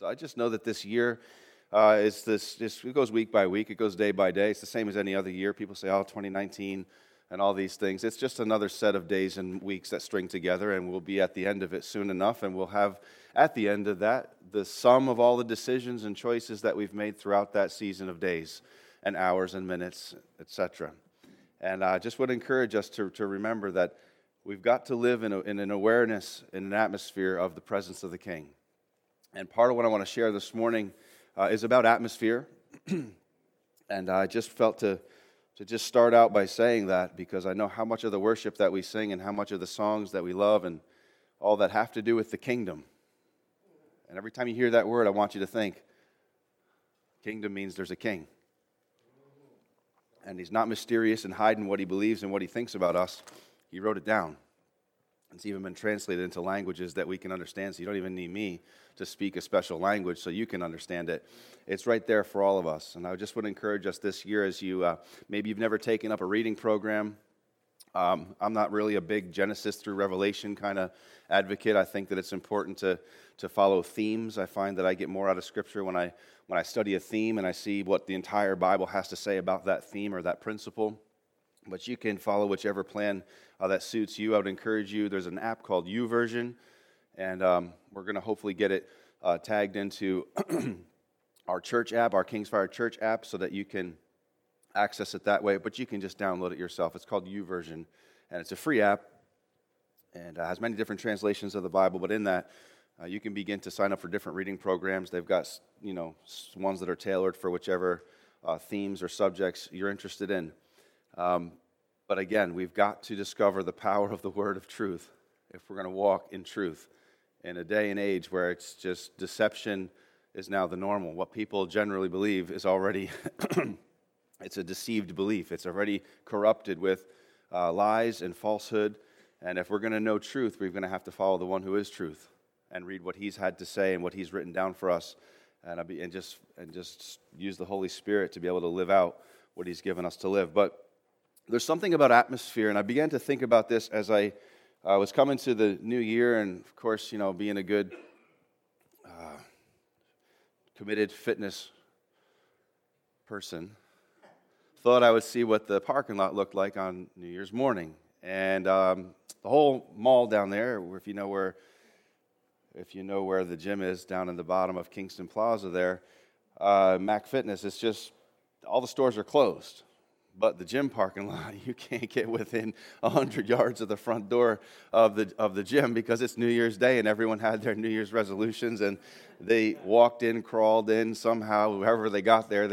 I just know that this year it goes week by week, it goes day by day. It's the same as any other year. People say, 2019 and all these things. It's just another set of days and weeks that string together, and we'll be at the end of it soon enough, and we'll have at the end of that the sum of all the decisions and choices that we've made throughout that season of days and hours and minutes, etc. And I just would encourage us to remember that we've got to live in an awareness, in an atmosphere of the presence of the King. And part of what I want to share this morning is about atmosphere. And I just felt to just start out by saying that, because I know how much of the worship that we sing and how much of the songs that we love and all that have to do with the kingdom. And every time you hear that word, I want you to think, kingdom means there's a king. And he's not mysterious and hiding what he believes and what he thinks about us. He wrote it down. It's even been translated into languages that we can understand, so you don't even need me to speak a special language so you can understand it. It's right there for all of us. And I just would encourage us this year, as you, maybe you've never taken up a reading program. I'm not really a big Genesis through Revelation kind of advocate. I think that it's important to follow themes. I find that I get more out of Scripture when I study a theme and I see what the entire Bible has to say about that theme or that principle. But you can follow whichever plan that suits you. I would encourage you. There's an app called YouVersion, and we're going to hopefully get it tagged into our church app, our Kingsfire Church app, so that you can access it that way. But you can just download it yourself. It's called YouVersion, and it's a free app, and has many different translations of the Bible. But in that, you can begin to sign up for different reading programs. They've got ones that are tailored for whichever themes or subjects you're interested in. But again, we've got to discover the power of the word of truth if we're going to walk in truth in a day and age where it's just deception is now the normal. What people generally believe is already, it's a deceived belief. It's already corrupted with lies and falsehood. And if we're going to know truth, we're going to have to follow the one who is truth and read what he's had to say and what he's written down for us, and just use the Holy Spirit to be able to live out what he's given us to live. But there's something about atmosphere, and I began to think about this as I was coming to the new year, and of course, being a good, committed fitness person, thought I would see what the parking lot looked like on New Year's morning. And the whole mall down there, if you know where the gym is, down in the bottom of Kingston Plaza there, Mac Fitness, it's just, all the stores are closed. But the gym parking lot, you can't get within 100 yards of the front door of the gym, because it's New Year's Day and everyone had their New Year's resolutions, and they walked in, crawled in somehow. However they got there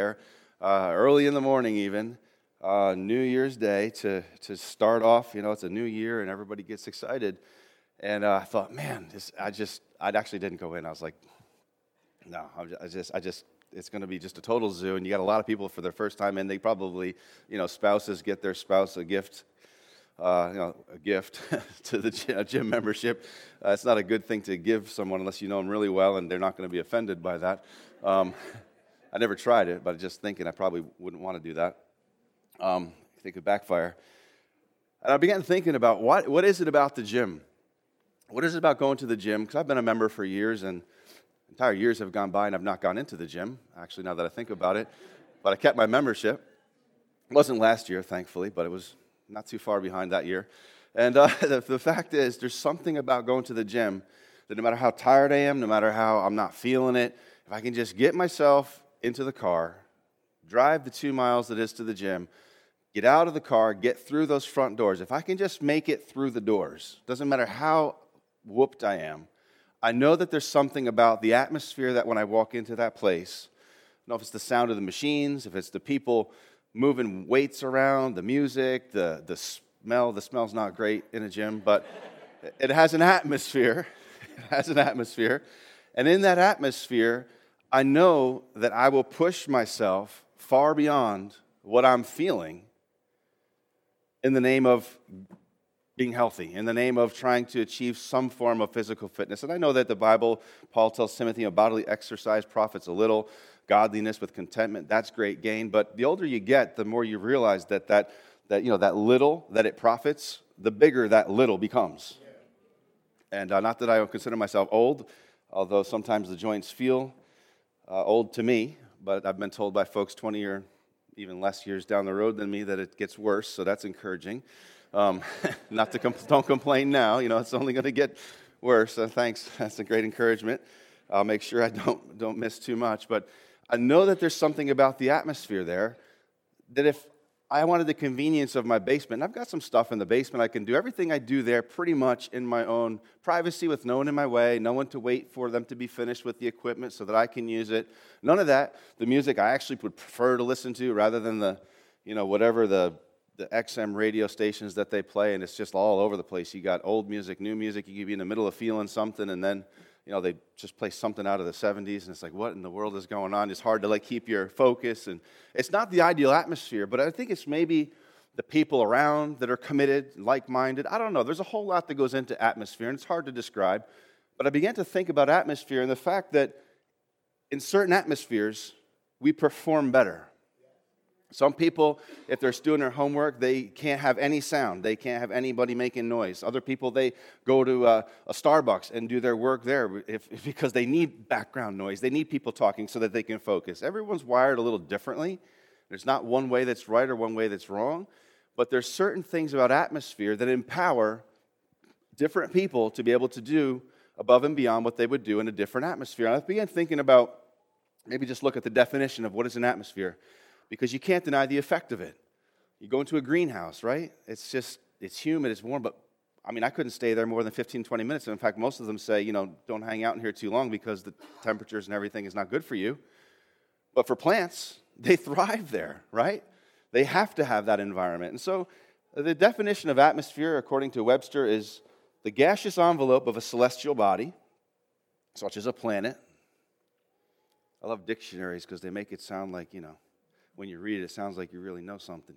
early in the morning even, New Year's Day to start off. It's a new year and everybody gets excited. And I thought, man, I actually didn't go in. I was like, no, it's going to be just a total zoo, and you got a lot of people for their first time in. They probably, spouses get their spouse a gift, a gift to the gym membership. It's not a good thing to give someone unless you know them really well, and they're not going to be offended by that. I never tried it, but just thinking I probably wouldn't want to do that. I think it would backfire. And I began thinking about what is it about the gym? What is it about going to the gym? Because I've been a member for years, and entire years have gone by and I've not gone into the gym, actually, now that I think about it. But I kept my membership. It wasn't last year, thankfully, but it was not too far behind that year. And the fact is, there's something about going to the gym that no matter how tired I am, no matter how I'm not feeling it, if I can just get myself into the car, drive the 2 miles that is to the gym, get out of the car, get through those front doors. If I can just make it through the doors, doesn't matter how whooped I am, I know that there's something about the atmosphere that when I walk into that place, I don't know if it's the sound of the machines, if it's the people moving weights around, the music, the smell. The smell's not great in a gym, but it has an atmosphere. It has an atmosphere. And in that atmosphere, I know that I will push myself far beyond what I'm feeling in the name of being healthy, in the name of trying to achieve some form of physical fitness. And I know that the Bible, Paul tells Timothy, bodily exercise profits a little, godliness with contentment, that's great gain. But the older you get, the more you realize that little that it profits, the bigger that little becomes. And not that I consider myself old, although sometimes the joints feel old to me, but I've been told by folks 20 or even less years down the road than me that it gets worse, so that's encouraging. Not to don't complain now, it's only going to get worse, so thanks, that's a great encouragement. I'll make sure I don't miss too much, but I know that there's something about the atmosphere there that if I wanted the convenience of my basement, and I've got some stuff in the basement, I can do everything I do there pretty much in my own privacy with no one in my way, no one to wait for them to be finished with the equipment so that I can use it. None of that. The music I actually would prefer to listen to rather than whatever the XM radio stations that they play, and it's just all over the place. You got old music, new music, you could be in the middle of feeling something, and then they just play something out of the 70s, and it's like, what in the world is going on? It's hard to keep your focus, and it's not the ideal atmosphere, but I think it's maybe the people around that are committed, like-minded. I don't know. There's a whole lot that goes into atmosphere, and it's hard to describe, but I began to think about atmosphere and the fact that in certain atmospheres, we perform better. Some people, if they're doing their homework, they can't have any sound. They can't have anybody making noise. Other people, they go to a Starbucks and do their work there because they need background noise. They need people talking so that they can focus. Everyone's wired a little differently. There's not one way that's right or one way that's wrong, but there's certain things about atmosphere that empower different people to be able to do above and beyond what they would do in a different atmosphere. And I began thinking about, maybe just look at the definition of what is an atmosphere, because you can't deny the effect of it. You go into a greenhouse, right? It's humid, it's warm, but I couldn't stay there more than 15, 20 minutes. And in fact, most of them say, don't hang out in here too long because the temperatures and everything is not good for you. But for plants, they thrive there, right? They have to have that environment. And so the definition of atmosphere, according to Webster, is the gaseous envelope of a celestial body, such as a planet. I love dictionaries because they make it sound like, when you read it, it sounds like you really know something,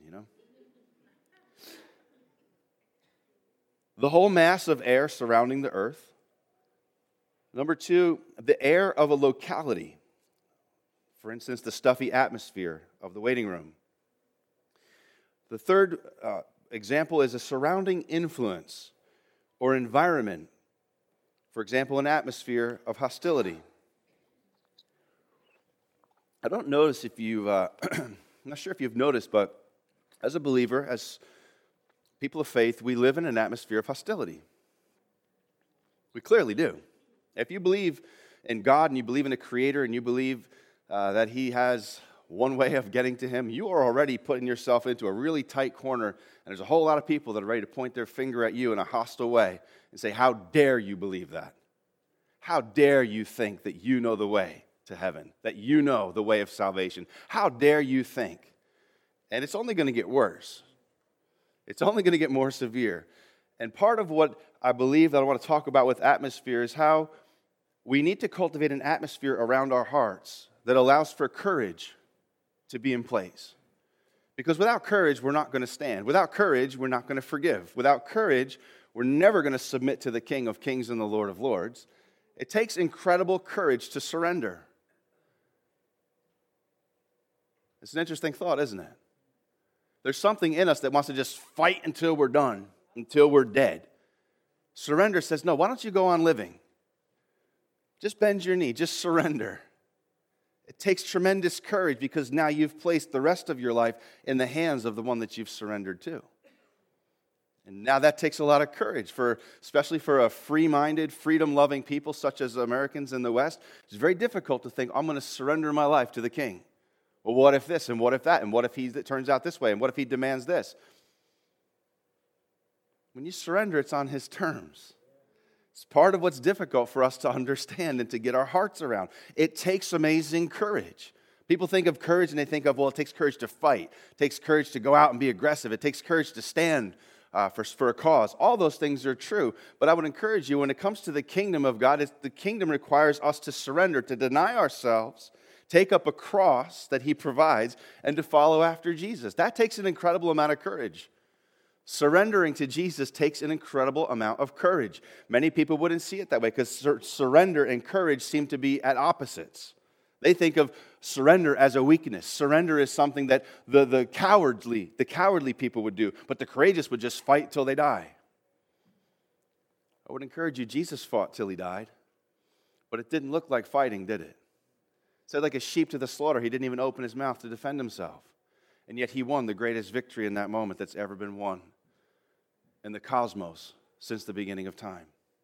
The whole mass of air surrounding the earth. Number 2, the air of a locality. For instance, the stuffy atmosphere of the waiting room. The third example is a surrounding influence or environment. For example, an atmosphere of hostility. I don't notice if you've, I'm not sure if you've noticed, but as a believer, as people of faith, we live in an atmosphere of hostility. We clearly do. If you believe in God and you believe in a Creator and you believe that He has one way of getting to Him, you are already putting yourself into a really tight corner, and there's a whole lot of people that are ready to point their finger at you in a hostile way and say, how dare you believe that? How dare you think that you know the way to heaven, that you know the way of salvation? How dare you think? And it's only going to get worse. It's only going to get more severe. And part of what I believe that I want to talk about with atmosphere is how we need to cultivate an atmosphere around our hearts that allows for courage to be in place. Because without courage, we're not going to stand. Without courage, we're not going to forgive. Without courage, we're never going to submit to the King of Kings and the Lord of Lords. It takes incredible courage to surrender. It's an interesting thought, isn't it? There's something in us that wants to just fight until we're done, until we're dead. Surrender says, no, why don't you go on living? Just bend your knee, just surrender. It takes tremendous courage because now you've placed the rest of your life in the hands of the one that you've surrendered to. And now that takes a lot of courage, especially for a free-minded, freedom-loving people such as Americans in the West. It's very difficult to think, I'm going to surrender my life to the King. Well, what if this, and what if that, and what if it turns out this way, and what if he demands this? When you surrender, it's on his terms. It's part of what's difficult for us to understand and to get our hearts around. It takes amazing courage. People think of courage and they think of, well, it takes courage to fight. It takes courage to go out and be aggressive. It takes courage to stand for a cause. All those things are true. But I would encourage you, when it comes to the kingdom of God, the kingdom requires us to surrender, to deny ourselves, take up a cross that he provides, and to follow after Jesus. That takes an incredible amount of courage. Surrendering to Jesus takes an incredible amount of courage. Many people wouldn't see it that way because surrender and courage seem to be at opposites. They think of surrender as a weakness. Surrender is something that the cowardly people would do, but the courageous would just fight till they die. I would encourage you, Jesus fought till he died. But it didn't look like fighting, did it? It said like a sheep to the slaughter. He didn't even open his mouth to defend himself. And yet he won the greatest victory in that moment that's ever been won in the cosmos since the beginning of time.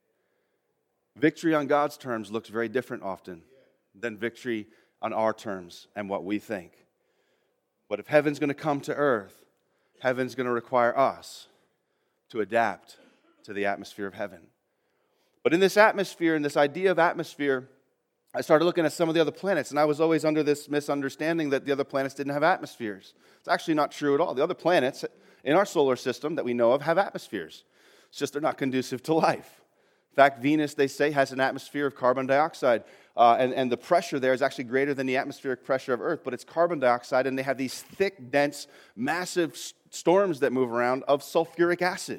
Victory on God's terms looks very different often than victory on our terms and what we think. But if heaven's going to come to earth, heaven's going to require us to adapt to the atmosphere of heaven. But in this atmosphere, in this idea of atmosphere, I started looking at some of the other planets, and I was always under this misunderstanding that the other planets didn't have atmospheres. It's actually not true at all. The other planets in our solar system that we know of have atmospheres. It's just they're not conducive to life. In fact, Venus, they say, has an atmosphere of carbon dioxide, and the pressure there is actually greater than the atmospheric pressure of Earth, but it's carbon dioxide, and they have these thick, dense, massive storms that move around of sulfuric acid.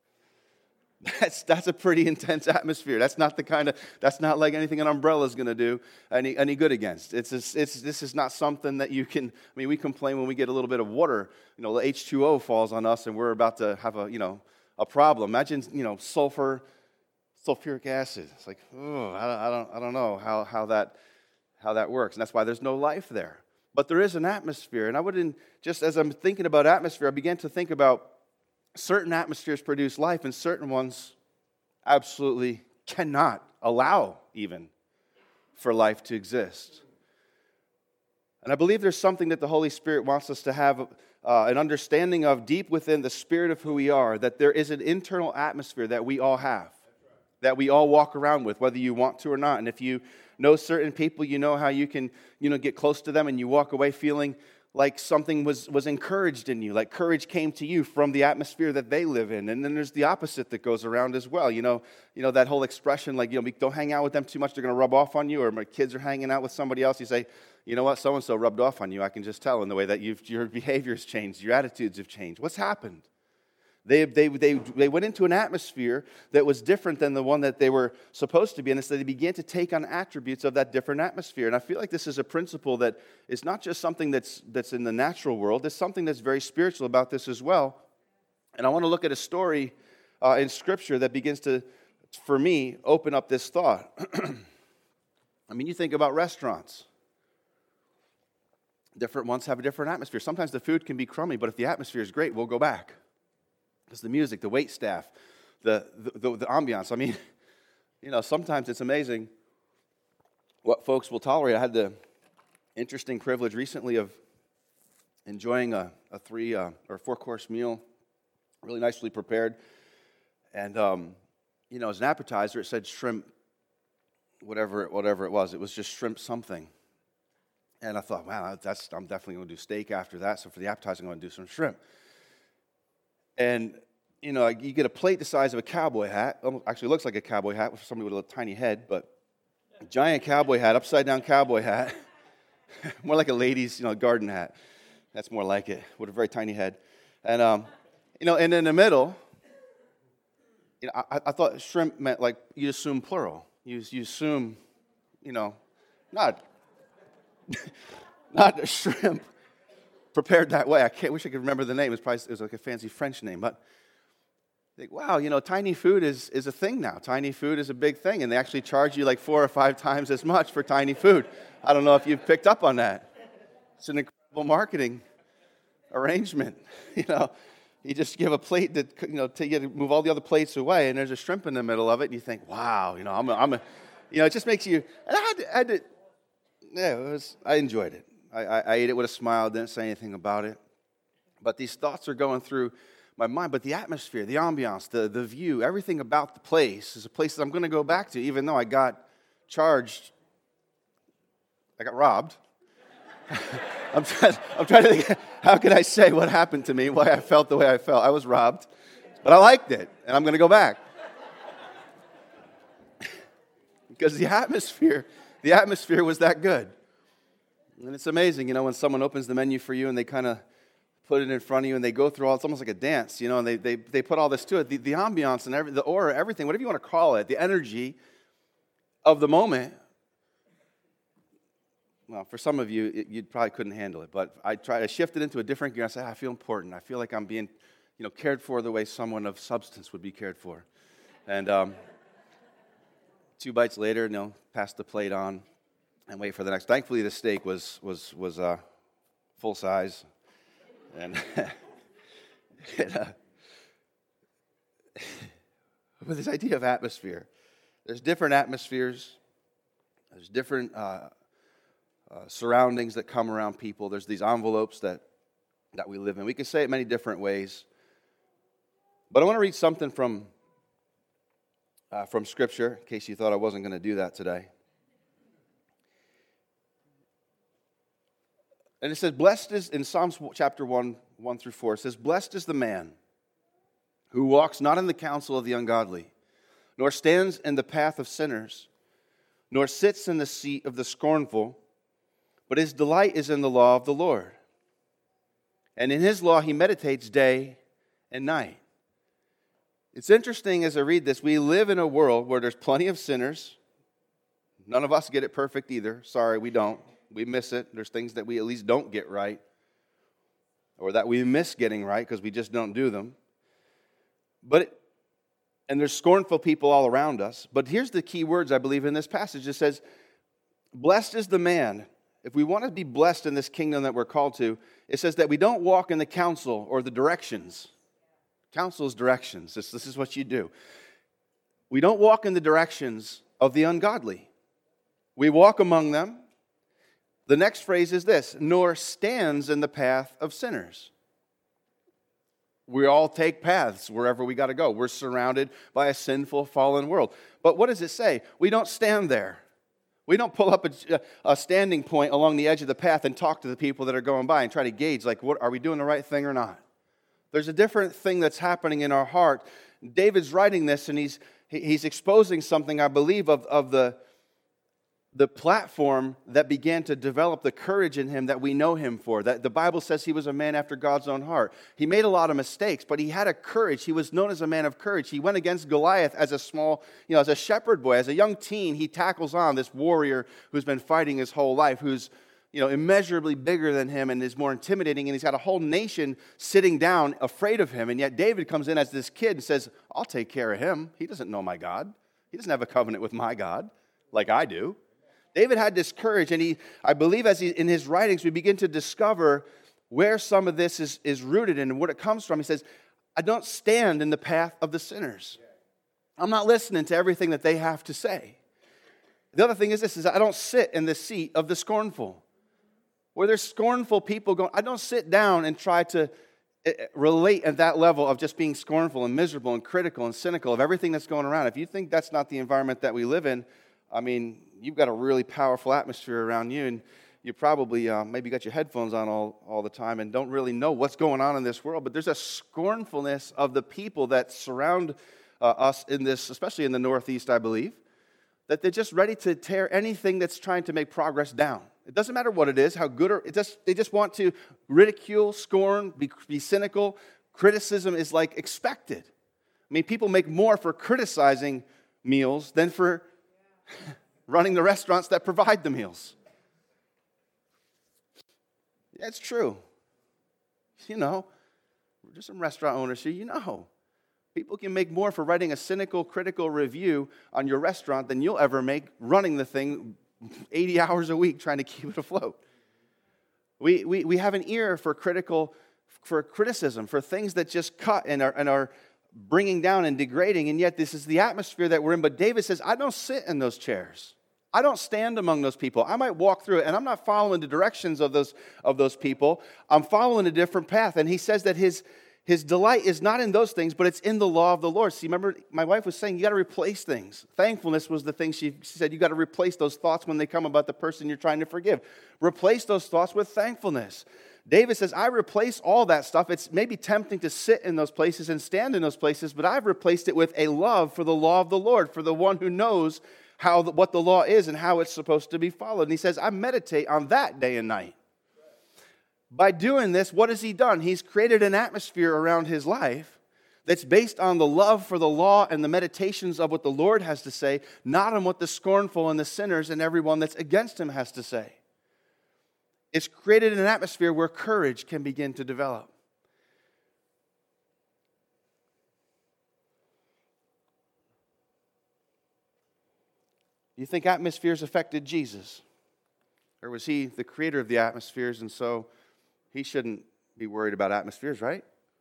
That's a pretty intense atmosphere. That's not like anything an umbrella is going to do any good against. This is not something that you can. I mean, we complain when we get a little bit of water. The H2O falls on us, and we're about to have a problem. Imagine sulfuric acid. It's like, I don't know how that works, and that's why there's no life there. But there is an atmosphere, and I wouldn't just as I'm thinking about atmosphere, I began to think about certain atmospheres produce life, and certain ones absolutely cannot allow even for life to exist. And I believe there's something that the Holy Spirit wants us to have an understanding of deep within the spirit of who we are, that there is an internal atmosphere that we all have, that we all walk around with, whether you want to or not. And if you know certain people, you know how you can get close to them and you walk away feeling like something was encouraged in you, like courage came to you from the atmosphere that they live in. And then there's the opposite that goes around as well. You know that whole expression, like, don't hang out with them too much, they're going to rub off on you. Or my kids are hanging out with somebody else, you say, you know what, so-and-so rubbed off on you. I can just tell in the way that your behavior's changed, your attitudes have changed. What's happened? They went into an atmosphere that was different than the one that they were supposed to be in, and so they began to take on attributes of that different atmosphere. And I feel like this is a principle that is not just something that's in the natural world. There's something that's very spiritual about this as well. And I want to look at a story in Scripture that begins to, for me, open up this thought. I mean, you think about restaurants. Different ones have a different atmosphere. Sometimes the food can be crummy, but if the atmosphere is great, we'll go back. It's the music, the wait staff, the ambiance. I mean, sometimes it's amazing what folks will tolerate. I had the interesting privilege recently of enjoying a 3 or 4-course meal, really nicely prepared. And, as an appetizer, it said shrimp, whatever it was. It was just shrimp something. And I thought, wow, I'm definitely going to do steak after that. So for the appetizer, I'm going to do some shrimp. And, you get a plate the size of a cowboy hat. Actually, looks like a cowboy hat for somebody with a tiny head, but a giant cowboy hat, upside-down cowboy hat. More like a lady's, garden hat. That's more like it, with a very tiny head. And, and in the middle, I thought shrimp meant, like, you assume plural. You assume, not shrimp. Prepared that way. I wish I could remember the name. It was like a fancy French name. But I think, wow, tiny food is a thing now. Tiny food is a big thing. And they actually charge you like 4 or 5 times as much for tiny food. I don't know if you've picked up on that. It's an incredible marketing arrangement. You just give a plate that, you move all the other plates away, and there's a shrimp in the middle of it, and you think, wow, it just makes you, and I enjoyed it. I ate it with a smile, didn't say anything about it. But these thoughts are going through my mind. But the atmosphere, the ambiance, the view, everything about the place is a place that I'm going to go back to, even though I got robbed. I'm trying to think, how can I say what happened to me, why I felt the way I felt. I was robbed, but I liked it, and I'm going to go back. Because the atmosphere was that good. And it's amazing, when someone opens the menu for you and they kind of put it in front of you and they go through it's almost like a dance, and they put all this to it. The ambiance and the aura, everything, whatever you want to call it, the energy of the moment. Well, for some of you, you probably couldn't handle it, but I shifted into a different gear. I said, I feel important. I feel like I'm being, cared for the way someone of substance would be cared for. And 2 bites later, pass the plate on and wait for the next. Thankfully, the steak was full size, and with this idea of atmosphere, there's different atmospheres. There's different surroundings that come around people. There's these envelopes that we live in. We can say it many different ways, but I want to read something from Scripture, in case you thought I wasn't going to do that today. And it says, blessed is, in Psalms chapter 1, 1 through 4, it says, blessed is the man who walks not in the counsel of the ungodly, nor stands in the path of sinners, nor sits in the seat of the scornful, but his delight is in the law of the Lord. And in his law he meditates day and night. It's interesting as I read this, we live in a world where there's plenty of sinners. None of us get it perfect either. Sorry, we don't. We miss it. There's things that we at least don't get right, or that we miss getting right because we just don't do them. And there's scornful people all around us. But here's the key words I believe in this passage. It says, blessed is the man. If we want to be blessed in this kingdom that we're called to, it says that we don't walk in the counsel or the directions. Counsel is directions. This is what you do. We don't walk in the directions of the ungodly. We walk among them. The next phrase is this, nor stands in the path of sinners. We all take paths wherever we got to go. We're surrounded by a sinful, fallen world. But what does it say? We don't stand there. We don't pull up a standing point along the edge of the path and talk to the people that are going by and try to gauge, like, what are we doing the right thing or not? There's a different thing that's happening in our heart. David's writing this, and he's exposing something, I believe, of the platform that began to develop the courage in him that we know him for. That the Bible says he was a man after God's own heart. He made a lot of mistakes, but he had a courage. He was known as a man of courage. He went against Goliath as a small, as a shepherd boy. As a young teen, he tackles on this warrior who's been fighting his whole life, who's immeasurably bigger than him and is more intimidating, and he's got a whole nation sitting down afraid of him, and yet David comes in as this kid and says, I'll take care of him. He doesn't know my God. He doesn't have a covenant with my God like I do. David had this courage, and I believe in his writings, we begin to discover where some of this is rooted in and where it comes from. He says, I don't stand in the path of the sinners. I'm not listening to everything that they have to say. The other thing is this, is I don't sit in the seat of the scornful. Where there's scornful people going, I don't sit down and try to relate at that level of just being scornful and miserable and critical and cynical of everything that's going around. If you think that's not the environment that we live in, I mean, you've got a really powerful atmosphere around you, and you probably maybe got your headphones on all the time and don't really know what's going on in this world. But there's a scornfulness of the people that surround us in this, especially in the Northeast, I believe, that they're just ready to tear anything that's trying to make progress down. It doesn't matter what it is, how good or they just want to ridicule, scorn, be cynical. Criticism is like expected. I mean, people make more for criticizing meals than for running the restaurants that provide the meals. Yeah, it's true. We're just some restaurant owners here, People can make more for writing a cynical, critical review on your restaurant than you'll ever make running the thing 80 hours a week trying to keep it afloat. We have an ear for criticism, for things that just cut and are bringing down and degrading, and yet this is the atmosphere that we're in. But David says, I don't sit in those chairs. I don't stand among those people. I might walk through it, and I'm not following the directions of those people. I'm following a different path. And he says that his delight is not in those things, but it's in the law of the Lord. See, remember, my wife was saying, you got to replace things. Thankfulness was the thing she said, you got to replace those thoughts when they come about the person you're trying to forgive. Replace those thoughts with thankfulness. David says, I replace all that stuff. It's maybe tempting to sit in those places and stand in those places, but I've replaced it with a love for the law of the Lord, for the one who knows what the law is and how it's supposed to be followed. And he says, I meditate on that day and night. By doing this, what has he done? He's created an atmosphere around his life that's based on the love for the law and the meditations of what the Lord has to say, not on what the scornful and the sinners and everyone that's against him has to say. It's created an atmosphere where courage can begin to develop. Do you think atmospheres affected Jesus? Or was he the creator of the atmospheres, and so he shouldn't be worried about atmospheres, right?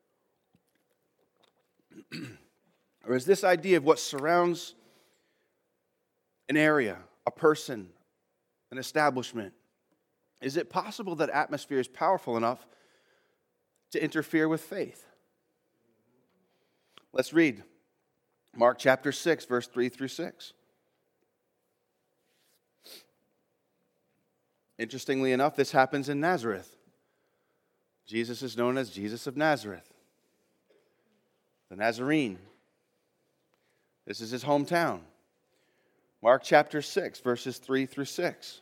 Or is this idea of what surrounds an area, a person, an establishment, is it possible that atmosphere is powerful enough to interfere with faith? Let's read Mark chapter 6, verse 3 through 6. Interestingly enough, this happens in Nazareth. Jesus is known as Jesus of Nazareth, the Nazarene. This is his hometown. Mark chapter 6, verses 3 through 6.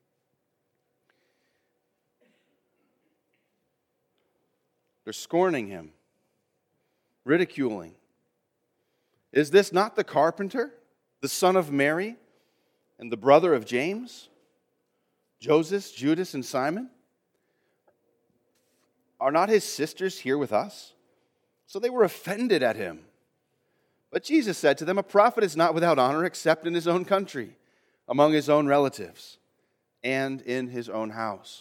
They're scorning him, ridiculing. Is this not the carpenter, the son of Mary, and the brother of James, Joseph, Judas, and Simon? Are not his sisters here with us? So they were offended at him. But Jesus said to them, a prophet is not without honor except in his own country, among his own relatives, and in his own house.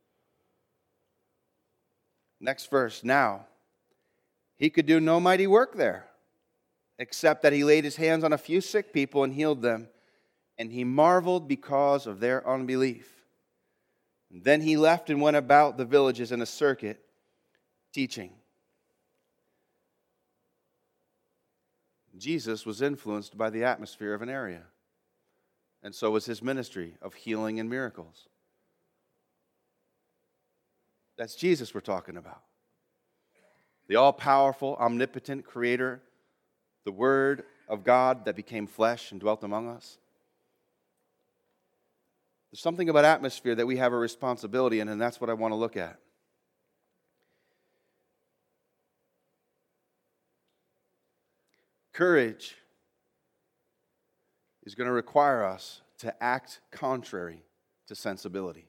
Next verse. Now, he could do no mighty work there, except that he laid his hands on a few sick people and healed them, and he marveled because of their unbelief. And then he left and went about the villages in a circuit, teaching. Jesus was influenced by the atmosphere of an area, and so was his ministry of healing and miracles. That's Jesus we're talking about. The all-powerful, omnipotent creator, the Word of God that became flesh and dwelt among us. There's something about atmosphere that we have a responsibility in, and that's what I want to look at. Courage is going to require us to act contrary to sensibility.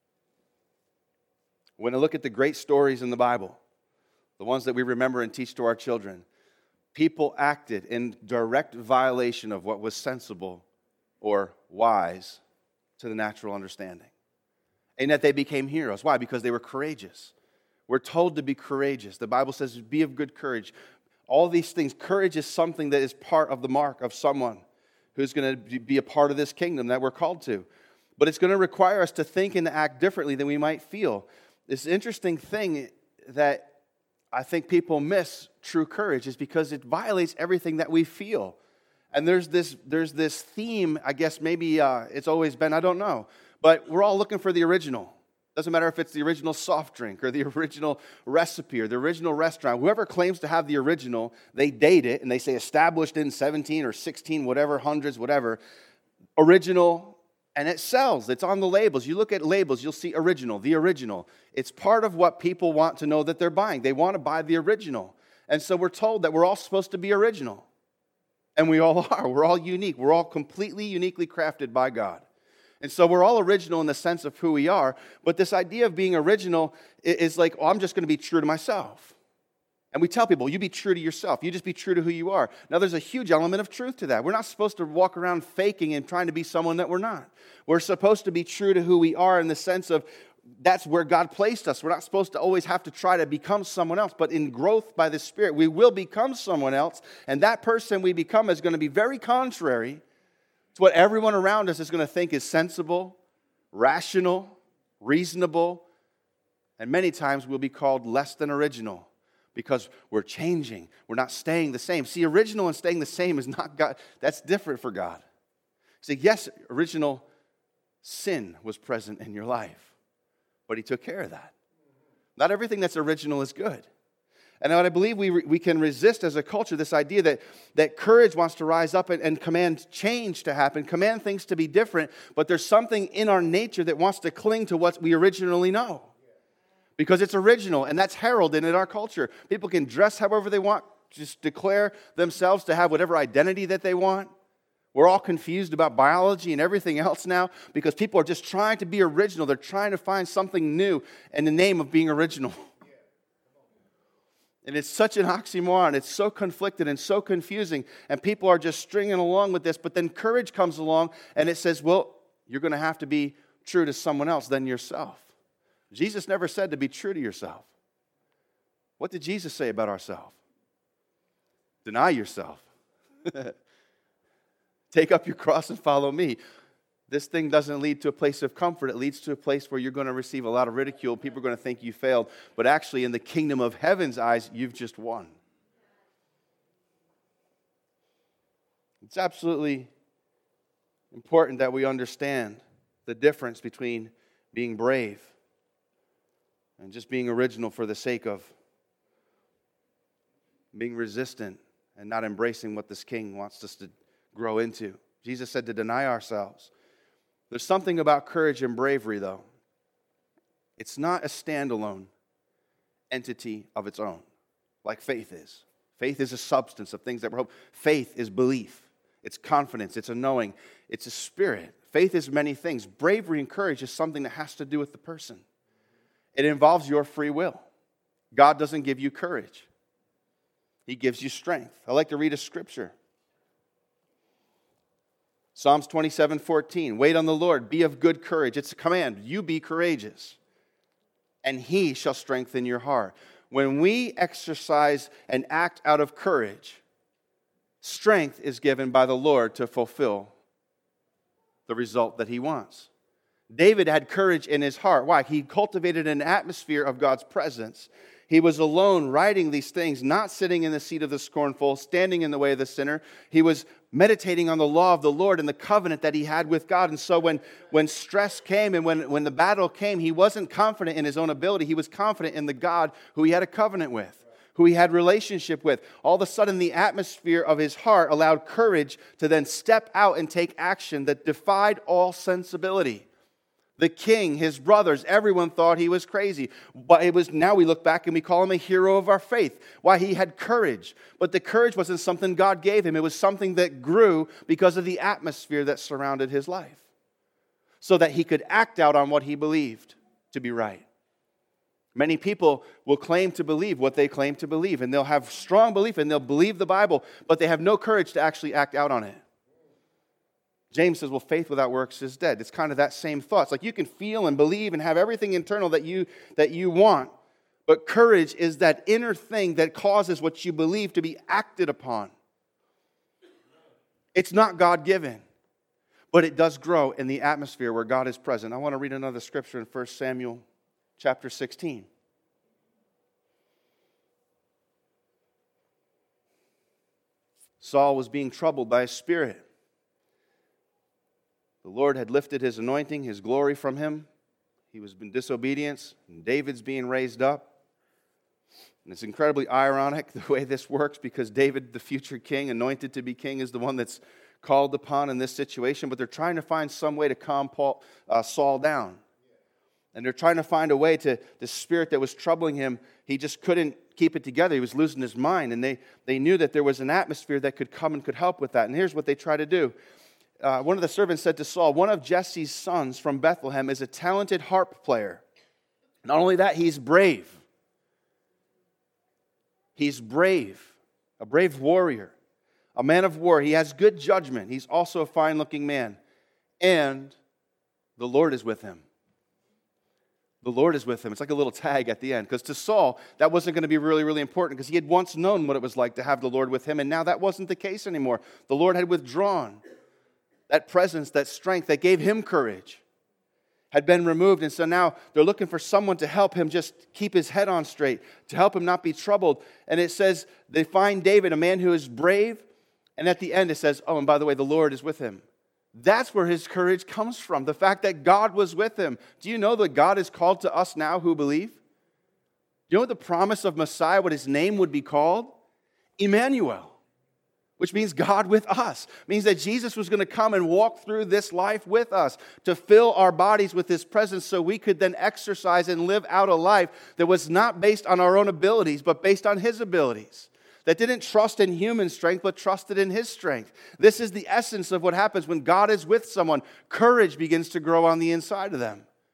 When I look at the great stories in the Bible, the ones that we remember and teach to our children, people acted in direct violation of what was sensible or wise to the natural understanding. And that they became heroes. Why? Because they were courageous. We're told to be courageous. The Bible says, be of good courage. All these things, courage is something that is part of the mark of someone who's going to be a part of this kingdom that we're called to. But it's going to require us to think and to act differently than we might feel. This interesting thing that I think people miss true courage is because it violates everything that we feel. And there's this theme, I guess maybe it's always been, I don't know. But we're all looking for the original. Doesn't matter if it's the original soft drink or the original recipe or the original restaurant. Whoever claims to have the original, they date it and they say established in 17 or 16, whatever, hundreds, whatever. Original, and it sells. It's on the labels. You look at labels, you'll see original, the original. It's part of what people want to know that they're buying. They want to buy the original. And so we're told that we're all supposed to be original. And we all are. We're all unique. We're all completely uniquely crafted by God. And so we're all original in the sense of who we are, but this idea of being original is like, oh, I'm just going to be true to myself. And we tell people, you be true to yourself. You just be true to who you are. Now, there's a huge element of truth to that. We're not supposed to walk around faking and trying to be someone that we're not. We're supposed to be true to who we are in the sense of that's where God placed us. We're not supposed to always have to try to become someone else, but in growth by the Spirit, we will become someone else, and that person we become is going to be very contrary to what everyone around us is going to think is sensible, rational, reasonable, and many times we'll be called less than original because we're changing. We're not staying the same. See, original and staying the same is not God. That's different for God. See, yes, original sin was present in your life, but He took care of that. Not everything that's original is good. And what I believe we can resist as a culture, this idea that courage wants to rise up and command change to happen, command things to be different, but there's something in our nature that wants to cling to what we originally know. Because it's original, and that's heralded in our culture. People can dress however they want, just declare themselves to have whatever identity that they want. We're all confused about biology and everything else now because people are just trying to be original. They're trying to find something new in the name of being original. And it's such an oxymoron. It's so conflicted and so confusing. And people are just stringing along with this. But then courage comes along and it says, well, you're going to have to be true to someone else than yourself. Jesus never said to be true to yourself. What did Jesus say about ourselves? Deny yourself. Take up your cross and follow me. This thing doesn't lead to a place of comfort. It leads to a place where you're going to receive a lot of ridicule. People are going to think you failed. But actually, in the kingdom of heaven's eyes, you've just won. It's absolutely important that we understand the difference between being brave and just being original for the sake of being resistant and not embracing what this king wants us to grow into. Jesus said to deny ourselves. There's something about courage and bravery, though. It's not a standalone entity of its own, like faith is. Faith is a substance of things that we're hoping. Faith is belief. It's confidence. It's a knowing. It's a spirit. Faith is many things. Bravery and courage is something that has to do with the person. It involves your free will. God doesn't give you courage. He gives you strength. I like to read a scripture. Psalms 27:14. Wait on the Lord, be of good courage. It's a command. You be courageous, and He shall strengthen your heart. When we exercise and act out of courage, strength is given by the Lord to fulfill the result that He wants. David had courage in his heart. Why? He cultivated an atmosphere of God's presence. He was alone writing these things, not sitting in the seat of the scornful, standing in the way of the sinner. He was meditating on the law of the Lord and the covenant that he had with God. And so when stress came and when the battle came, he wasn't confident in his own ability. He was confident in the God who he had a covenant with, who he had relationship with. All of a sudden, the atmosphere of his heart allowed courage to then step out and take action that defied all sensibility. The king, his brothers, everyone thought he was crazy. But it was, now we look back and we call him a hero of our faith. Why? He had courage. But the courage wasn't something God gave him. It was something that grew because of the atmosphere that surrounded his life. So that he could act out on what he believed to be right. Many people will claim to believe what they claim to believe. And they'll have strong belief and they'll believe the Bible. But they have no courage to actually act out on it. James says, well, faith without works is dead. It's kind of that same thought. It's like you can feel and believe and have everything internal that you want. But courage is that inner thing that causes what you believe to be acted upon. It's not God-given, but it does grow in the atmosphere where God is present. I want to read another scripture in 1 Samuel chapter 16. Saul was being troubled by a spirit. The Lord had lifted his anointing, his glory from him. He was in disobedience, and David's being raised up. And it's incredibly ironic the way this works because David, the future king, anointed to be king, is the one that's called upon in this situation. But they're trying to find some way to calm Saul down. And they're trying to find a way to, the spirit that was troubling him, he just couldn't keep it together. He was losing his mind. And they knew that there was an atmosphere that could come and could help with that. And here's what they try to do. One of the servants said to Saul, one of Jesse's sons from Bethlehem is a talented harp player. Not only that, he's brave. He's brave, a brave warrior, a man of war. He has good judgment. He's also a fine-looking man. And the Lord is with him. The Lord is with him. It's like a little tag at the end. Because to Saul, that wasn't going to be really, really important because he had once known what it was like to have the Lord with him. And now that wasn't the case anymore. The Lord had withdrawn. That presence, that strength that gave him courage had been removed. And so now they're looking for someone to help him just keep his head on straight, to help him not be troubled. And it says they find David, a man who is brave. And at the end it says, oh, and by the way, the Lord is with him. That's where his courage comes from, the fact that God was with him. Do you know that God is called to us now who believe? Do you know what the promise of Messiah, what his name would be called? Emmanuel. Which means God with us. It means that Jesus was going to come and walk through this life with us to fill our bodies with His presence so we could then exercise and live out a life that was not based on our own abilities, but based on His abilities. That didn't trust in human strength, but trusted in His strength. This is the essence of what happens when God is with someone. Courage begins to grow on the inside of them.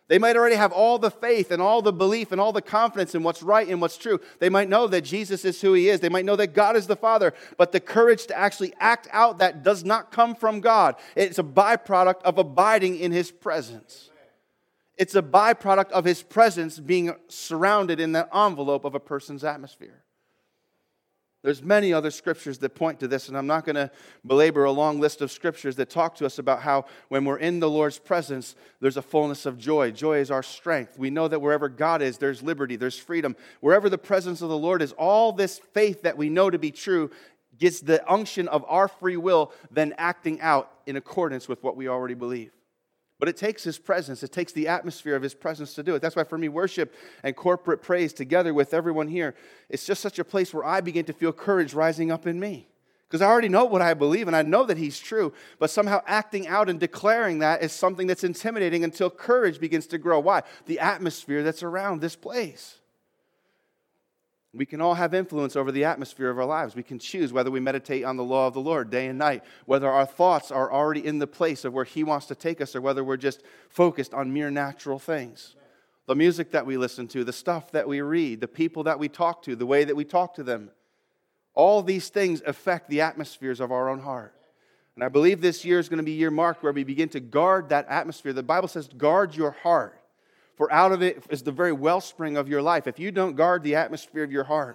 They might already have all the faith and all the belief and all the confidence in what's right and what's true. They might know that Jesus is who He is. They might know that God is the Father. But the courage to actually act out that does not come from God. It's a byproduct of abiding in His presence. It's a byproduct of His presence being surrounded in the envelope of a person's atmosphere. There's many other scriptures that point to this, and I'm not going to belabor a long list of scriptures that talk to us about how when we're in the Lord's presence, there's a fullness of joy. Joy is our strength. We know that wherever God is, there's liberty, there's freedom. Wherever the presence of the Lord is, all this faith that we know to be true gets the unction of our free will then acting out in accordance with what we already believe. But it takes His presence. It takes the atmosphere of His presence to do it. That's why for me, worship and corporate praise together with everyone here, it's just such a place where I begin to feel courage rising up in me. Because I already know what I believe and I know that He's true. But somehow acting out and declaring that is something that's intimidating until courage begins to grow. Why? The atmosphere that's around this place. We can all have influence over the atmosphere of our lives. We can choose whether we meditate on the law of the Lord day and night, whether our thoughts are already in the place of where He wants to take us, or whether we're just focused on mere natural things. The music that we listen to, the stuff that we read, the people that we talk to, the way that we talk to them. All these things affect the atmospheres of our own heart. And I believe this year is going to be a year marked where we begin to guard that atmosphere. The Bible says, guard your heart. For out of it is the very wellspring of your life. If you don't guard the atmosphere of your heart,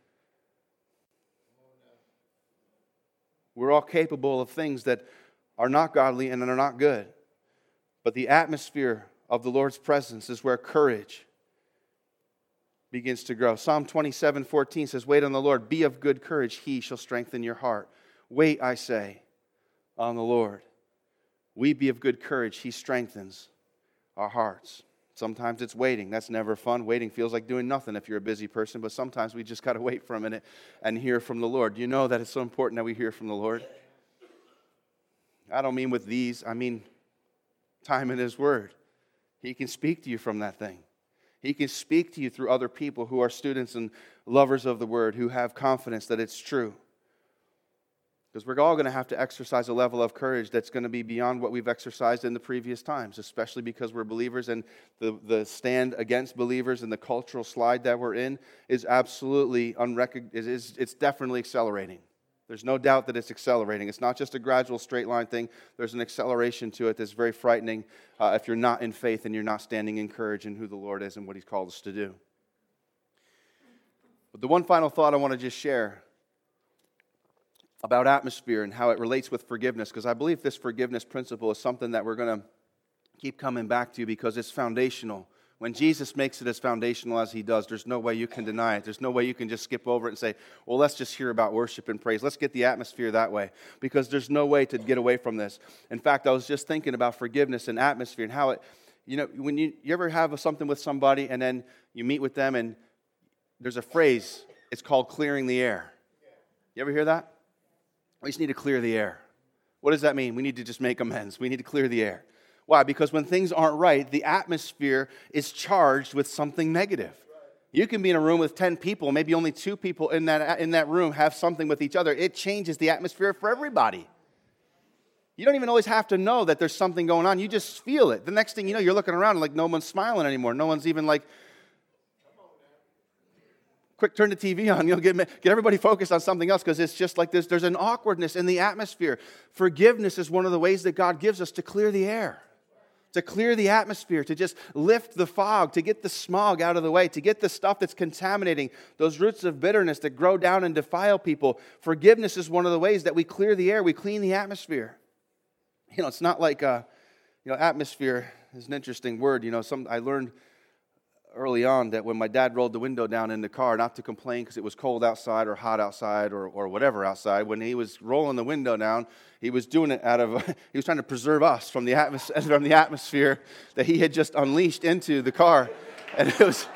we're all capable of things that are not godly and are not good. But the atmosphere of the Lord's presence is where courage begins to grow. Psalm 27:14 says, wait on the Lord, be of good courage, He shall strengthen your heart. Wait, I say, on the Lord. We be of good courage, He strengthens our hearts. Sometimes it's waiting. That's never fun. Waiting feels like doing nothing if you're a busy person, but sometimes we just got to wait for a minute and hear from the Lord. You know that it's so important that we hear from the Lord. I don't mean with these. I mean time in His Word. He can speak to you from that thing. He can speak to you through other people who are students and lovers of the Word, who have confidence that it's true. Because we're all going to have to exercise a level of courage that's going to be beyond what we've exercised in the previous times, especially because we're believers, and the stand against believers and the cultural slide that we're in is absolutely it's definitely accelerating. There's no doubt that it's accelerating. It's not just a gradual straight line thing. There's an acceleration to it that's very frightening if you're not in faith and you're not standing in courage in who the Lord is and what He's called us to do. But the one final thought I want to just share about atmosphere and how it relates with forgiveness, because I believe this forgiveness principle is something that we're going to keep coming back to because it's foundational. When Jesus makes it as foundational as He does, there's no way you can deny it. There's no way you can just skip over it and say, well, let's just hear about worship and praise. Let's get the atmosphere that way, because there's no way to get away from this. In fact, I was just thinking about forgiveness and atmosphere and how it, when you ever have something with somebody and then you meet with them and there's a phrase, it's called clearing the air. You ever hear that? We just need to clear the air. What does that mean? We need to just make amends. We need to clear the air. Why? Because when things aren't right, the atmosphere is charged with something negative. You can be in a room with 10 people, maybe only 2 people in that room have something with each other. It changes the atmosphere for everybody. You don't even always have to know that there's something going on. You just feel it. The next thing you know, you're looking around and like no one's smiling anymore. No one's even like, quick, turn the TV on. Get everybody focused on something else, because it's just like this. There's an awkwardness in the atmosphere. Forgiveness is one of the ways that God gives us to clear the air, to clear the atmosphere, to just lift the fog, to get the smog out of the way, to get the stuff that's contaminating, those roots of bitterness that grow down and defile people. Forgiveness is one of the ways that we clear the air, we clean the atmosphere. It's not like, atmosphere is an interesting word. I learned early on that when my dad rolled the window down in the car, not to complain because it was cold outside or hot outside or whatever outside, when he was rolling the window down, he was doing it he was trying to preserve us from the atmosphere that he had just unleashed into the car. And it was,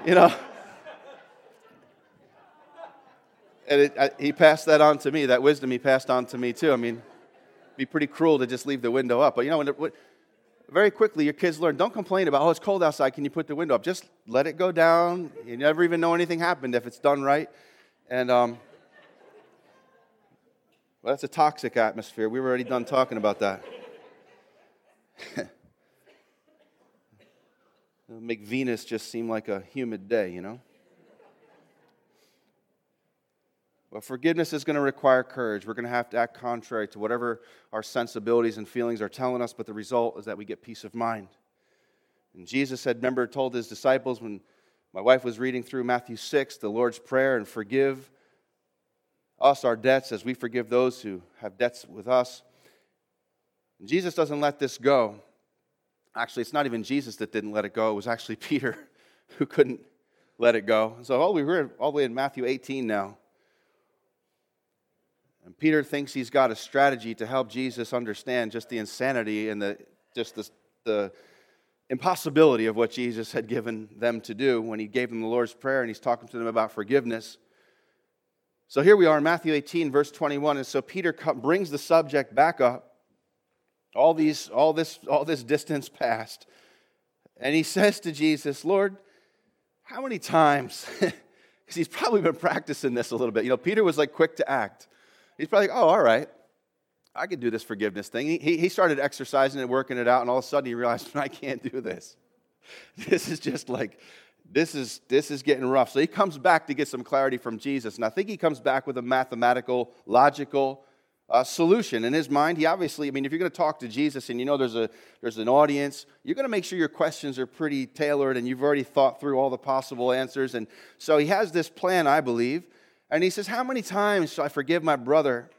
and he passed that on to me, that wisdom he passed on to me too. I mean, it'd be pretty cruel to just leave the window up. But very quickly, your kids learn, don't complain about, it's cold outside, can you put the window up? Just let it go down. You never even know anything happened if it's done right. And well, that's a toxic atmosphere. We were already done talking about that. It'll make Venus just seem like a humid day, you know? But forgiveness is going to require courage. We're going to have to act contrary to whatever our sensibilities and feelings are telling us, but the result is that we get peace of mind. And Jesus had, told his disciples when my wife was reading through Matthew 6, the Lord's Prayer, and forgive us our debts as we forgive those who have debts with us. And Jesus doesn't let this go. Actually, it's not even Jesus that didn't let it go. It was actually Peter who couldn't let it go. So we're all the way in Matthew 18 now. And Peter thinks he's got a strategy to help Jesus understand just the insanity and the impossibility of what Jesus had given them to do when he gave them the Lord's Prayer and he's talking to them about forgiveness. So here we are in Matthew 18, verse 21, and so Peter brings the subject back up. All this distance passed, and he says to Jesus, Lord, how many times? Because he's probably been practicing this a little bit. You know, Peter was like quick to act. He's probably like, oh, all right, I can do this forgiveness thing. He started exercising and working it out, and all of a sudden he realized, I can't do this. This is just like, this is getting rough. So he comes back to get some clarity from Jesus, and I think he comes back with a mathematical, logical solution. In his mind, he obviously, if you're going to talk to Jesus and you know there's an audience, you're going to make sure your questions are pretty tailored and you've already thought through all the possible answers. And so he has this plan, I believe, and he says, how many times shall I forgive my brother?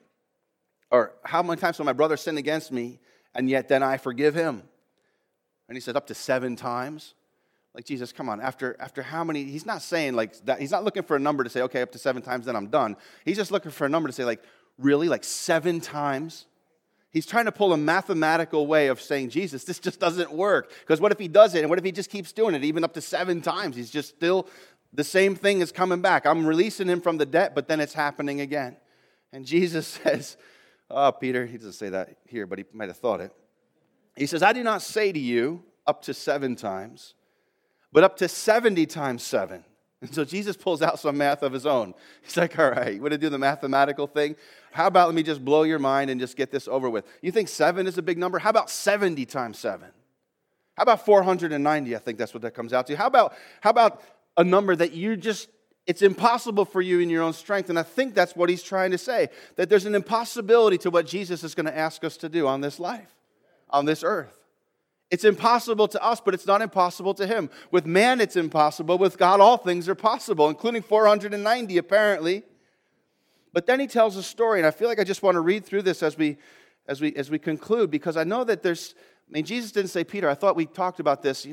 Or how many times will my brother sin against me, and yet then I forgive him? And he said, up to 7 times. Like, Jesus, come on, after how many? He's not saying like that. He's not looking for a number to say, okay, up to 7 times, then I'm done. He's just looking for a number to say, like, really? Like 7 times? He's trying to pull a mathematical way of saying, Jesus, this just doesn't work. Because what if he does it, and what if he just keeps doing it, even up to 7 times? He's just still, the same thing is coming back. I'm releasing him from the debt, but then it's happening again. And Jesus says, oh, Peter, he doesn't say that here, but he might have thought it. He says, I do not say to you up to 7 times, but up to 70 times 7. And so Jesus pulls out some math of his own. He's like, all right, you want to do the mathematical thing? How about let me just blow your mind and just get this over with? You think 7 is a big number? How about 70 times 7? How about 490? I think that's what that comes out to. How about a number that it's impossible for you in your own strength? And I think that's what he's trying to say, that there's an impossibility to what Jesus is going to ask us to do on this life, on this earth. It's impossible to us, but it's not impossible to him. With man, it's impossible. With God, all things are possible, including 490, apparently. But then he tells a story, and I feel like I just want to read through this as we conclude, because I know that Jesus didn't say, Peter, I thought we talked about this,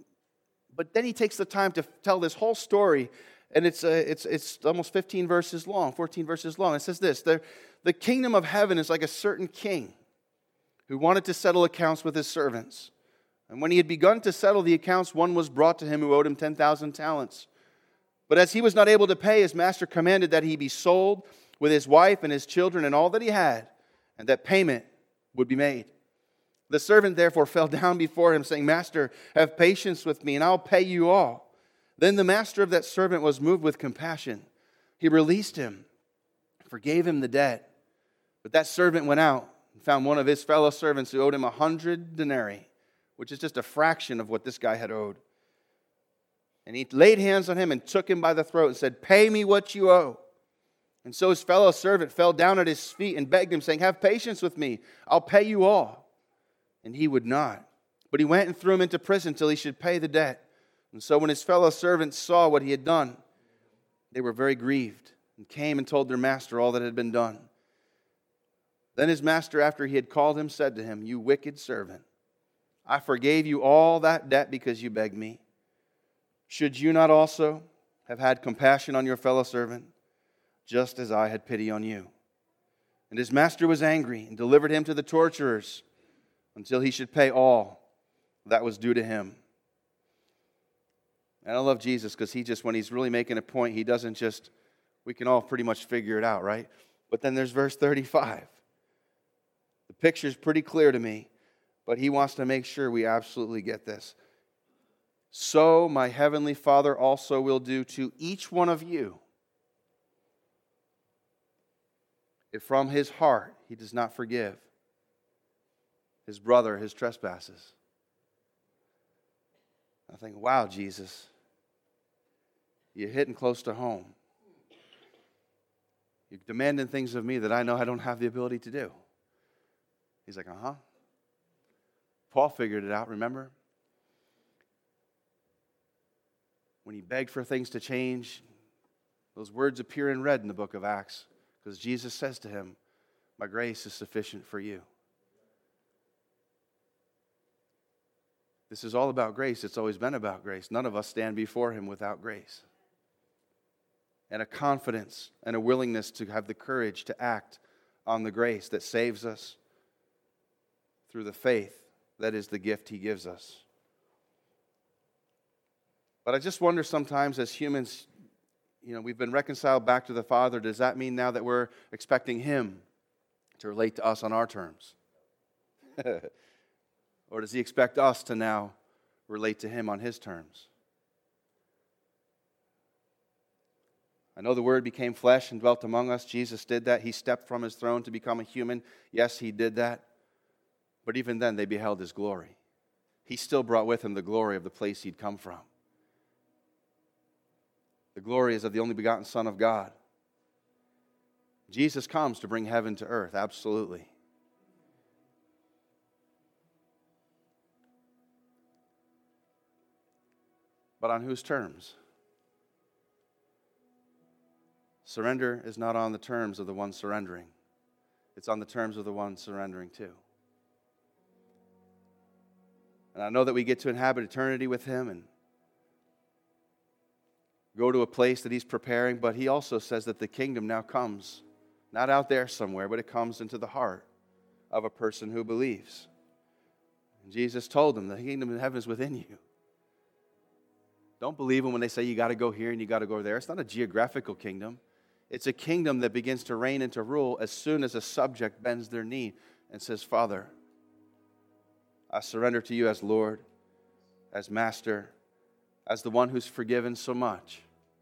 but then he takes the time to tell this whole story, and it's almost 14 verses long. It says this, the kingdom of heaven is like a certain king who wanted to settle accounts with his servants. And when he had begun to settle the accounts, one was brought to him who owed him 10,000 talents. But as he was not able to pay, his master commanded that he be sold with his wife and his children and all that he had, and that payment would be made. The servant therefore fell down before him, saying, Master, have patience with me, and I'll pay you all. Then the master of that servant was moved with compassion. He released him, forgave him the debt. But that servant went out and found one of his fellow servants who owed him 100 denarii, which is just a fraction of what this guy had owed. And he laid hands on him and took him by the throat and said, pay me what you owe. And so his fellow servant fell down at his feet and begged him, saying, have patience with me, I'll pay you all. And he would not. But he went and threw him into prison till he should pay the debt. And so when his fellow servants saw what he had done, they were very grieved and came and told their master all that had been done. Then his master, after he had called him, said to him, you wicked servant, I forgave you all that debt because you begged me. Should you not also have had compassion on your fellow servant, just as I had pity on you? And his master was angry and delivered him to the torturers until he should pay all that was due to him. And I love Jesus because when he's really making a point, he doesn't just, we can all pretty much figure it out, right? But then there's verse 35. The picture's pretty clear to me. But he wants to make sure we absolutely get this. So my heavenly Father also will do to each one of you if from his heart he does not forgive his brother his trespasses. I think, wow, Jesus, you're hitting close to home. You're demanding things of me that I know I don't have the ability to do. He's like, uh-huh. Paul figured it out, remember? When he begged for things to change, those words appear in red in the book of Acts, because Jesus says to him, my grace is sufficient for you. This is all about grace. It's always been about grace. None of us stand before him without grace. And a confidence and a willingness to have the courage to act on the grace that saves us through the faith that is the gift he gives us. But I just wonder sometimes as humans, we've been reconciled back to the Father. Does that mean now that we're expecting him to relate to us on our terms? Or does he expect us to now relate to him on his terms? I know the Word became flesh and dwelt among us. Jesus did that. He stepped from his throne to become a human. Yes, he did that. But even then, they beheld his glory. He still brought with him the glory of the place he'd come from. The glory is of the only begotten Son of God. Jesus comes to bring heaven to earth, absolutely. But on whose terms? Surrender is not on the terms of the one surrendering. It's on the terms of the one surrendering too. And I know that we get to inhabit eternity with him and go to a place that he's preparing, but he also says that the kingdom now comes, not out there somewhere, but it comes into the heart of a person who believes. And Jesus told them, the kingdom of heaven is within you. Don't believe them when they say you got to go here and you got to go there. It's not a geographical kingdom. It's a kingdom that begins to reign and to rule as soon as a subject bends their knee and says, Father, I surrender to you as Lord, as Master, as the one who's forgiven so much.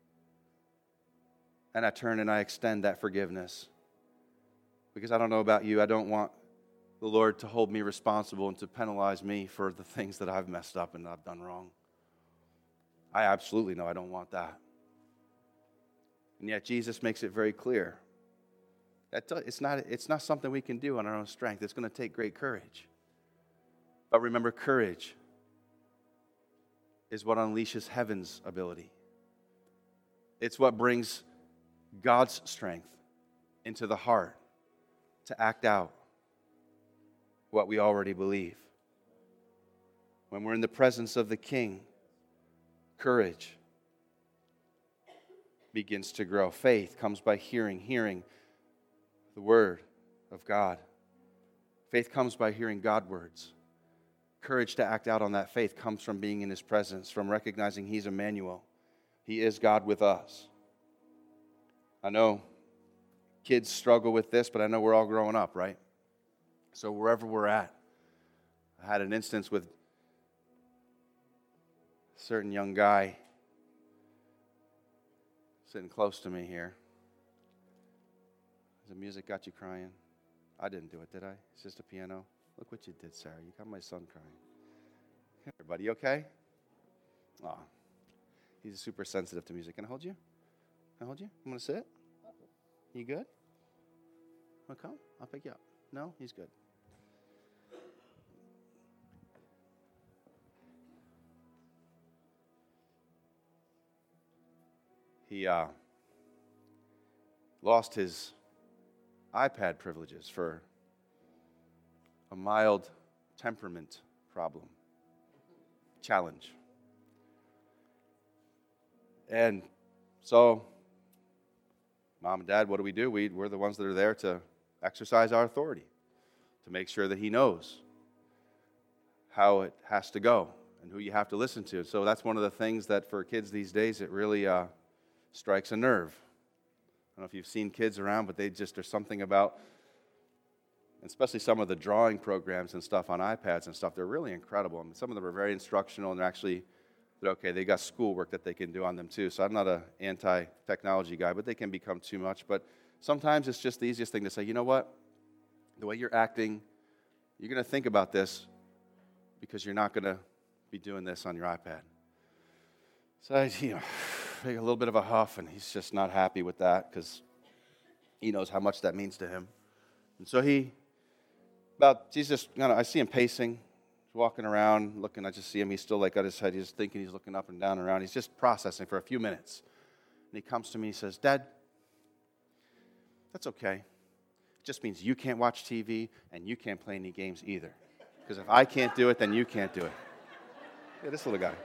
And I turn and I extend that forgiveness. Because I don't know about you, I don't want the Lord to hold me responsible and to penalize me for the things that I've messed up and I've done wrong. I absolutely know I don't want that. And yet Jesus makes it very clear that it's not something we can do on our own strength. It's going to take great courage. But remember, courage is what unleashes heaven's ability. It's what brings God's strength into the heart to act out what we already believe. When we're in the presence of the King, courage begins to grow. Faith comes by hearing the Word of God. Faith comes by hearing God words. Courage to act out on that faith comes from being in his presence, from recognizing he's Emmanuel. He is God with us. I know kids struggle with this, but I know we're all growing up, right? So wherever we're at, I had an instance with a certain young guy sitting close to me here. The music got you crying? I didn't do it, did I? It's just a piano. Look what you did, Sarah. You got my son crying. Come here, buddy. You okay? Aw. He's super sensitive to music. Can I hold you? Can I hold you? I'm going to sit. You good? Want to come? I'll pick you up. No? He's good. He lost his iPad privileges for a mild temperament problem, challenge. And so, Mom and Dad, what do? We're the ones that are there to exercise our authority, to make sure that he knows how it has to go and who you have to listen to. So that's one of the things that for kids these days, it really strikes a nerve. I don't know if you've seen kids around, but there's something about, especially some of the drawing programs and stuff on iPads and stuff, they're really incredible. I mean, some of them are very instructional, and they're okay, they got schoolwork that they can do on them too. So I'm not an anti-technology guy, but they can become too much. But sometimes it's just the easiest thing to say, you know what? The way you're acting, you're going to think about this because you're not going to be doing this on your iPad. So I, take a little bit of a huff, and he's just not happy with that because he knows how much that means to him. And so I see him pacing, walking around, looking. I just see him. He's still got his head. He's thinking. He's looking up and down and around. He's just processing for a few minutes. And he comes to me. He says, "Dad, that's okay. It just means you can't watch TV and you can't play any games either. Because if I can't do it, then you can't do it." Yeah, this little guy.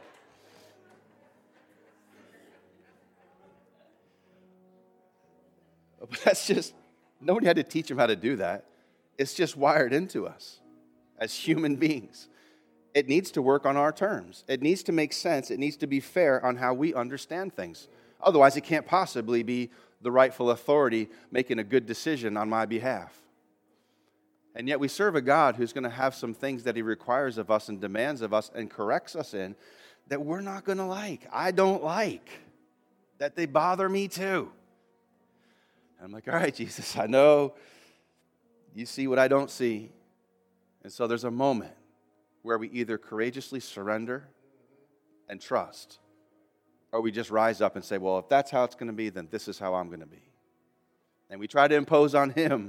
But that's just, nobody had to teach him how to do that. It's just wired into us as human beings. It needs to work on our terms. It needs to make sense. It needs to be fair on how we understand things. Otherwise, it can't possibly be the rightful authority making a good decision on my behalf. And yet we serve a God who's going to have some things that he requires of us and demands of us and corrects us in that we're not going to like. I don't like. That they bother me too. And I'm like, all right, Jesus, I know you see what I don't see. And so there's a moment where we either courageously surrender and trust, or we just rise up and say, well, if that's how it's going to be, then this is how I'm going to be. And we try to impose on him,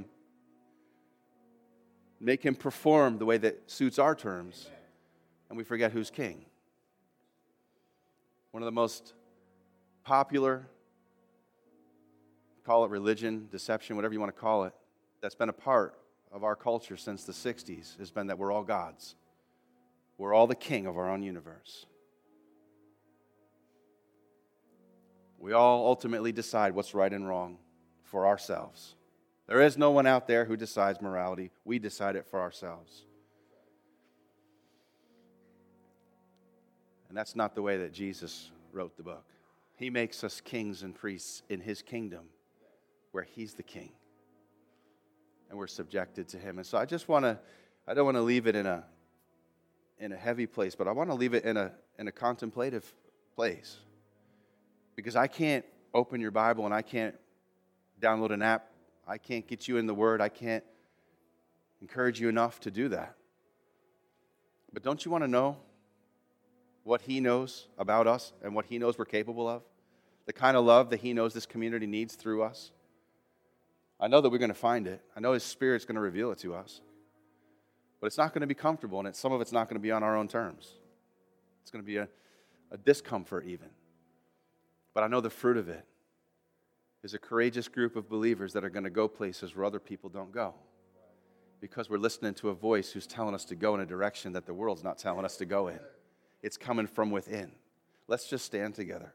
make him perform the way that suits our terms, and we forget who's king. One of the most popular, call it religion, deception, whatever you want to call it, that's been a part of our culture since the 60s has been that we're all gods. We're all the king of our own universe. We all ultimately decide what's right and wrong for ourselves. There is no one out there who decides morality. We decide it for ourselves. And that's not the way that Jesus wrote the book. He makes us kings and priests in his kingdom where he's the king. And we're subjected to him. And so I don't want to leave it in a heavy place, but I want to leave it in a contemplative place. Because I can't open your Bible and I can't download an app. I can't get you in the Word. I can't encourage you enough to do that. But don't you want to know what he knows about us and what he knows we're capable of? The kind of love that he knows this community needs through us? I know that we're going to find it. I know his Spirit's going to reveal it to us. But it's not going to be comfortable, and some of it's not going to be on our own terms. It's going to be a discomfort even. But I know the fruit of it is a courageous group of believers that are going to go places where other people don't go. Because we're listening to a voice who's telling us to go in a direction that the world's not telling us to go in. It's coming from within. Let's just stand together.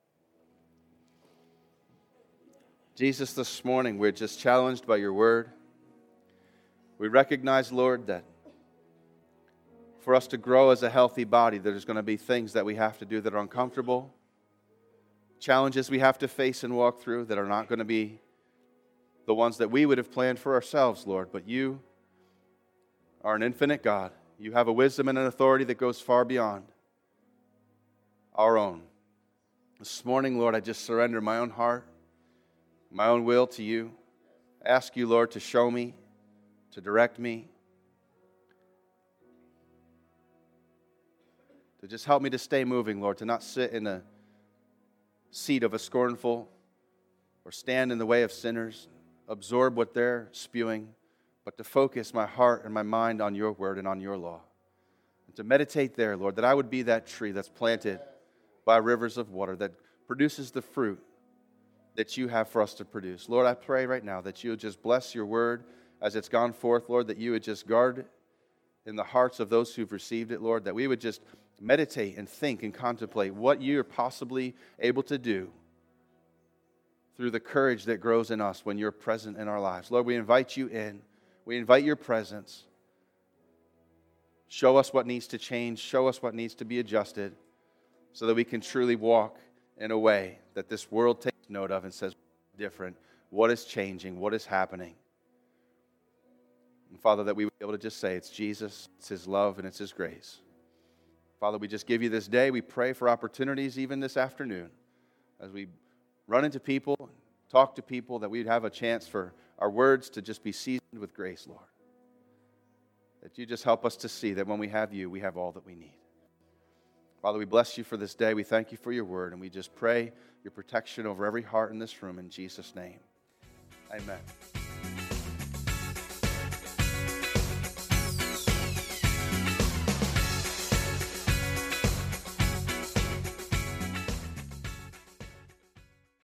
Jesus, this morning we're just challenged by your word. We recognize, Lord, that for us to grow as a healthy body, there's going to be things that we have to do that are uncomfortable. Challenges we have to face and walk through that are not going to be the ones that we would have planned for ourselves, Lord. But you are an infinite God. You have a wisdom and an authority that goes far beyond our own. This morning, Lord, I just surrender my own heart, my own will to you. I ask you, Lord, to show me, to direct me, to just help me to stay moving, Lord, to not sit in a seat of a scornful or stand in the way of sinners, absorb what they're spewing, but to focus my heart and my mind on your word and on your law. And to meditate there, Lord, that I would be that tree that's planted by rivers of water that produces the fruit that you have for us to produce. Lord, I pray right now that you would just bless your word as it's gone forth, Lord, that you would just guard in the hearts of those who've received it, Lord, that we would just meditate and think and contemplate what you are possibly able to do through the courage that grows in us when you're present in our lives. Lord, we invite you in. We invite your presence. Show us what needs to change. Show us what needs to be adjusted so that we can truly walk in a way that this world takes note of and says, different, what is changing, what is happening. And Father, that we would be able to just say, it's Jesus, it's his love, and it's his grace. Father, we just give you this day. We pray for opportunities even this afternoon as we run into people, talk to people, that we'd have a chance for our words to just be seasoned with grace, Lord. That you just help us to see that when we have you, we have all that we need. Father, we bless you for this day. We thank you for your word, and we just pray your protection over every heart in this room in Jesus' name. Amen.